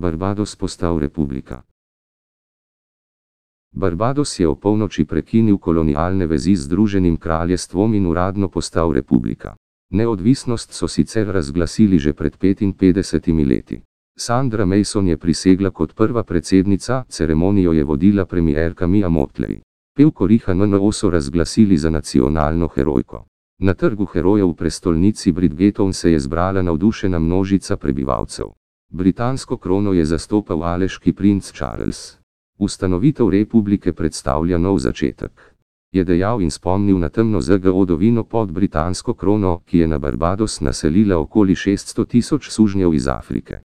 Barbados postal republika. Barbados je opolnoči prekinil kolonialne vezi z Združenim kraljestvom in uradno postal republika. Neodvisnost so sicer razglasili že pred 55 leti. Sandra Mason je prisegla kot prva predsednica, ceremonijo je vodila premierka Mia Mottley. Pevko Riha NNO so razglasili za nacionalno herojko. Na trgu herojev v prestolnici Bridgetown se je zbrala navdušena množica prebivalcev. Britansko krono je zastopal aleški princ Charles. Ustanovitev republike predstavlja nov začetek, je dejal in spomnil na temno zgodovino pod britansko krono, ki je na Barbados naselila okoli 600 000 sužnjev iz Afrike.